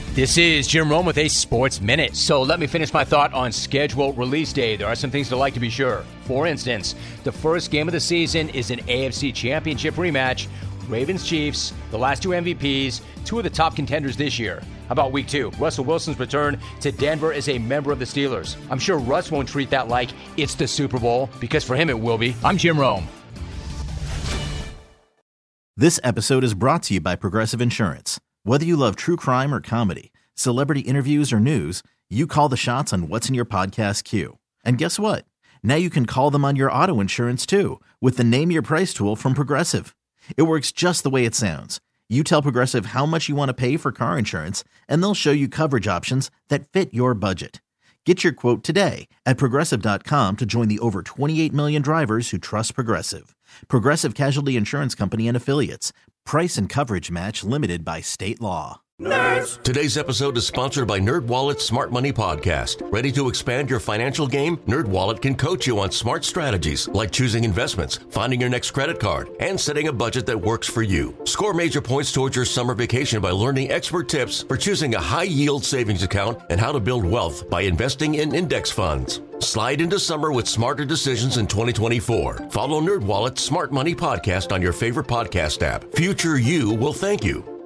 This is Jim Rome with a Sports Minute. So let me finish my thought on schedule release day. There are some things to like to be sure. For instance, the first game of the season is an AFC Championship rematch. Ravens-Chiefs, the last two MVPs, two of the top contenders this year. How about week 2? Russell Wilson's return to Denver as a member of the Steelers. I'm sure Russ won't treat that like it's the Super Bowl, because for him it will be. I'm Jim Rome. This episode is brought to you by Progressive Insurance. Whether you love true crime or comedy, celebrity interviews or news, you call the shots on what's in your podcast queue. And guess what? Now you can call them on your auto insurance too with the Name Your Price tool from Progressive. It works just the way it sounds. You tell Progressive how much you want to pay for car insurance, and they'll show you coverage options that fit your budget. Get your quote today at Progressive.com to join the over 28 million drivers who trust Progressive. Progressive Casualty Insurance Company and Affiliates. Price and coverage match limited by state law. Nerds! Today's episode is sponsored by NerdWallet's Smart Money Podcast. Ready to expand your financial game? NerdWallet can coach you on smart strategies like choosing investments, finding your next credit card, and setting a budget that works for you. Score major points towards your summer vacation by learning expert tips for choosing a high-yield savings account and how to build wealth by investing in index funds. Slide into summer with smarter decisions in 2024. Follow NerdWallet's Smart Money Podcast on your favorite podcast app. Future you will thank you.